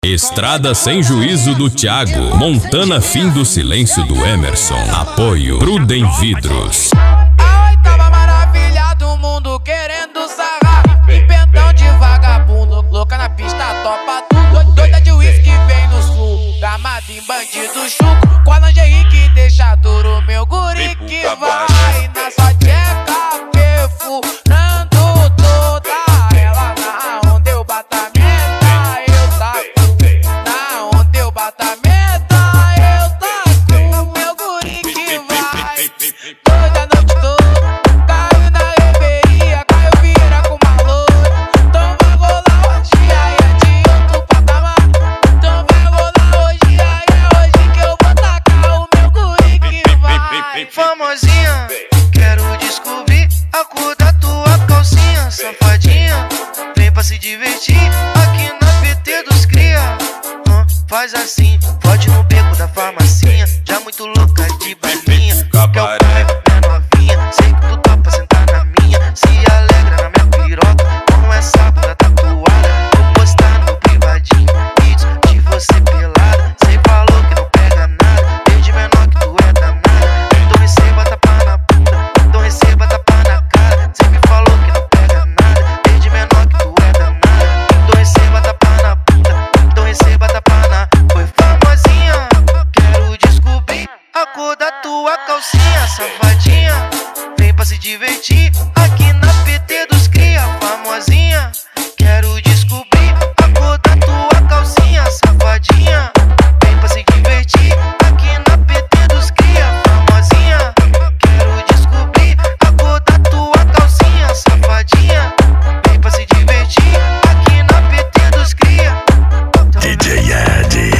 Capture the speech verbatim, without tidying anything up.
Estrada Sem Juízo do Thiago, Montana Fim do Silêncio do Emerson. Apoio Prudem Vidros. A oitava maravilha do mundo querendo sarrar, empentão de vagabundo, louca na pista, topa tudo. Doida de uísque vem no sul, gamado em bandido chuco, com a lingerie que deixa duro meu guri que vai na sua tcheca perfurando toda ela. Na onde eu bato a meta eu taco, na onde eu bato a meta eu taco, meu guri que vai toda noite toda. Caiu na reveria, caiu vira com uma loura. Então vai rolar hoje, aí é de outro patamar. Então vai rolar hoje, aí é hoje que eu vou tacar o meu guri que vai. Famosinha, quero descobrir a cor da tua calcinha. Safadinha, vem pra se divertir aqui na P T dos cria. Hum, faz assim, pode no beco da farmacinha, já muito louca de balinha. Quer o carro, minha novinha, sei que tu topa sentar na minha. Se alegra na minha piroca, com essa bunda tatuada. Vou postar no privadinho vídeos de você pelada. Cê falou que não pega nada, desde menor que tu é danada. Então receba tapa na bunda, então receba tapa na cara. Cê me falou que não pega nada, desde menor que tu é danada. Então receba tapa na bunda, então receba tapa na. Foi famosinha, quero descobrir a cor da tua calcinha. Safadinha, vem pra se divertir aqui na P T dos cria. Famosinha, quero descobrir a cor da tua calcinha. Safadinha, vem pra se divertir aqui na P T dos cria. Famosinha, quero descobrir a cor da tua calcinha. Safadinha, vem pra se divertir aqui na P T dos cria. D J Ed.